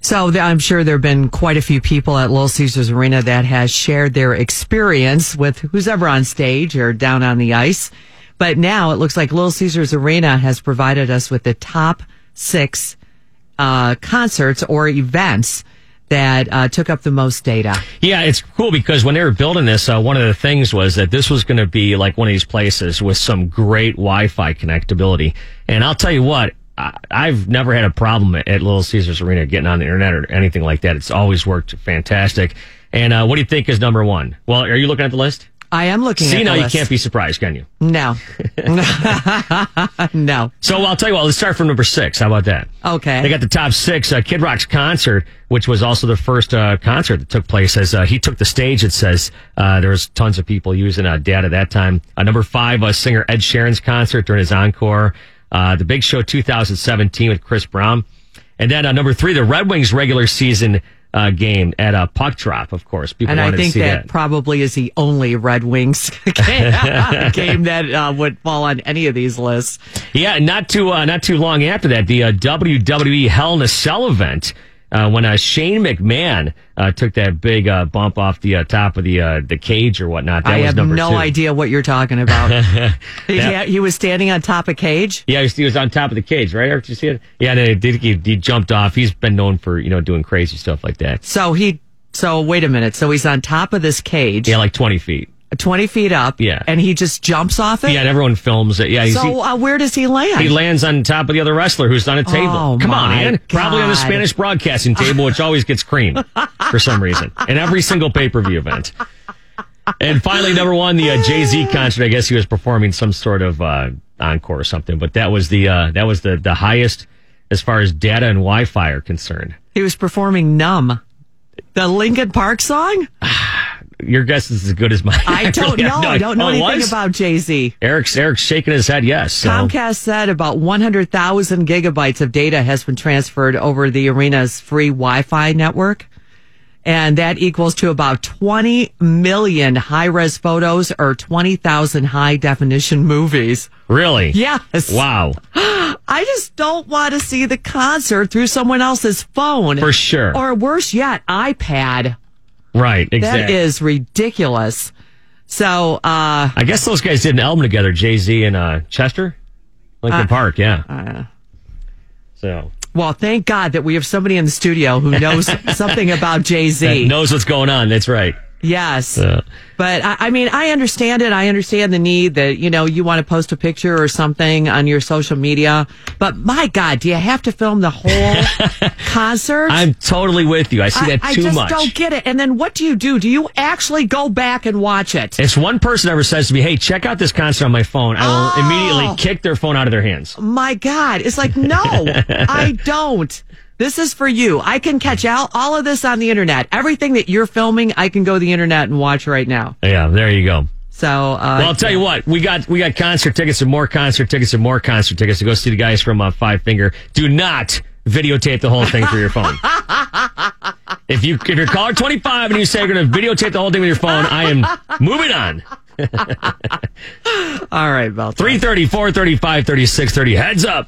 So I'm sure there have been quite a few people at Little Caesars Arena that has shared their experience with who's ever on stage or down on the ice. But now it looks like Little Caesars Arena has provided us with the top 6 concerts or events that took up the most data. Yeah, it's cool because when they were building this, one of the things was that this was going to be like one of these places with some great Wi-Fi connectability. And I'll tell you what, I've never had a problem at Little Caesars Arena getting on the internet or anything like that. It's always worked fantastic. And what do you think is number 1? Well, are you looking at the list? I am looking at the list. See, now you can't be surprised, can you? No. No. So I'll tell you what, let's start from number 6. How about that? Okay. They got the top 6. Kid Rock's concert, which was also the first concert that took place as he took the stage. It says there was tons of people using data that time. Number 5, singer Ed Sheeran's concert during his encore. The Big Show 2017 with Chris Brown. And then number 3, the Red Wings regular season game at Puck Drop, of course. People and I wanted think to see that probably is the only Red Wings game that would fall on any of these lists. Yeah, not too long after that, the WWE Hell in a Cell event, when Shane McMahon took that big bump off the top of the cage or whatnot. That I was have number no 2. idea what you're talking about. He was standing on top of cage? Yeah, he was on top of the cage, right? Did you see it? Yeah, he jumped off. He's been known for, doing crazy stuff like that. So wait a minute. So he's on top of this cage. Yeah, like 20 feet. 20 feet up. Yeah. And he just jumps off it? Yeah, and everyone films it. Yeah. So where does he land? He lands on top of the other wrestler who's on a table. Oh, Come on, man. God. Probably on the Spanish broadcasting table, which always gets cream for some reason. In every single pay-per-view event. And finally, number 1, the Jay-Z concert. I guess he was performing some sort of encore or something. But that was the highest as far as data and Wi-Fi are concerned. He was performing Numb. The Linkin Park song? Your guess is as good as mine. I don't know. I don't know anything about Jay-Z. Eric's shaking his head yes. So. Comcast said about 100,000 gigabytes of data has been transferred over the arena's free Wi-Fi network. And that equals to about 20 million high-res photos or 20,000 high-definition movies. Really? Yes. Wow. I just don't want to see the concert through someone else's phone. For sure. Or worse yet, iPad. Right, exactly. That is ridiculous. So, I guess those guys did an album together, Jay-Z and Chester? Linkin Park, yeah. So... Well, thank God that we have somebody in the studio who knows something about Jay-Z. That knows what's going on, that's right. Yes. But I mean, I understand it. I understand the need that, you want to post a picture or something on your social media. But my God, do you have to film the whole concert? I'm totally with you. I see that too much. I just don't get it. And then what do? Do you actually go back and watch it? If one person ever says to me, hey, check out this concert on my phone, I will immediately kick their phone out of their hands. My God. It's like, no, I don't. This is for you. I can catch all of this on the internet. Everything that you're filming, I can go to the internet and watch right now. Yeah, there you go. So, well, I'll tell you what, we got concert tickets and more concert tickets and more concert tickets to go see the guys from Five Finger. Do not videotape the whole thing through your phone. If you're caller 25 and you say you're going to videotape the whole thing with your phone, I am moving on. All right, Bell. 3:30, 4:30, 5:30, 6:30. Heads up.